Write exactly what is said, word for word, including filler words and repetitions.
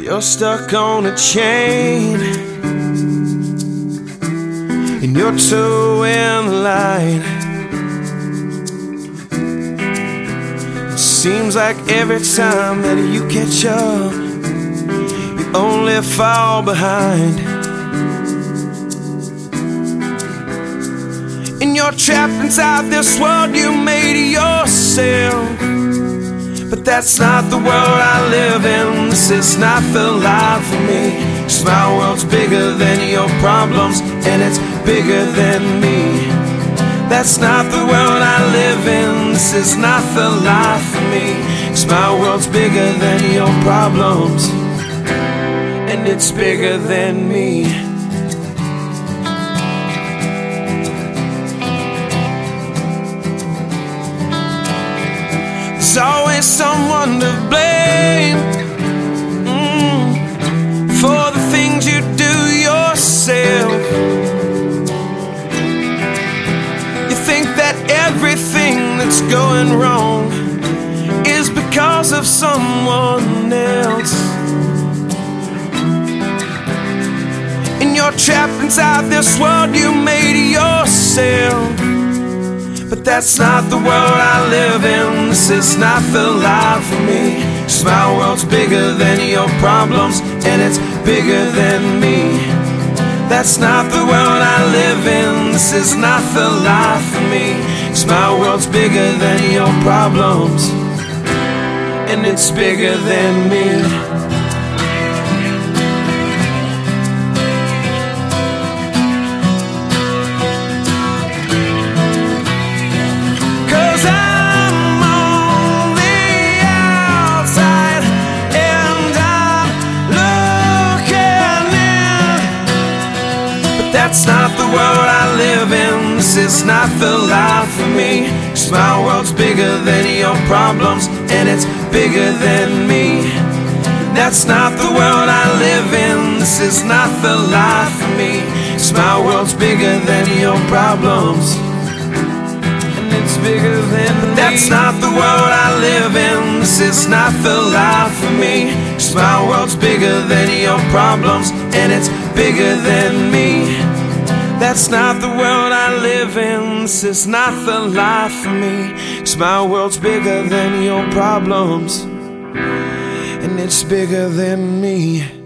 You're stuck on a chain, and you're towing the line. It seems like every time that you catch up, you only fall behind. And you're trapped inside this world you made yourself. But that's not the world I live in. This is not the life for me. 'Cause my world's bigger than your problems, and it's bigger than me. That's not the world I live in. This is not the life for me. 'Cause my world's bigger than your problems, and it's bigger than me. There's always someone to blame mm, for the things you do yourself. You think that everything that's going wrong is because of someone else, and you're trapped inside this world you made yourself. But that's not the world I live in. This is not the life for me. 'Cause my world's bigger than your problems, and it's bigger than me. That's not the world I live in. This is not the life for me. 'Cause my world's bigger than your problems, and it's bigger than me. That's not the world I live in. This is not the life for me. 'Cause my world's bigger than your problems, and it's bigger than me. That's not the world I live in. This is not the life for me. 'Cause my world's bigger than your problems, and it's bigger than me. That's not the world I live in. This is not the life for me. 'Cause my world's bigger than your problems, and it's bigger than me. That's not the world I live in. This is not the life for me. 'Cause my world's bigger than your problems, and it's bigger than me.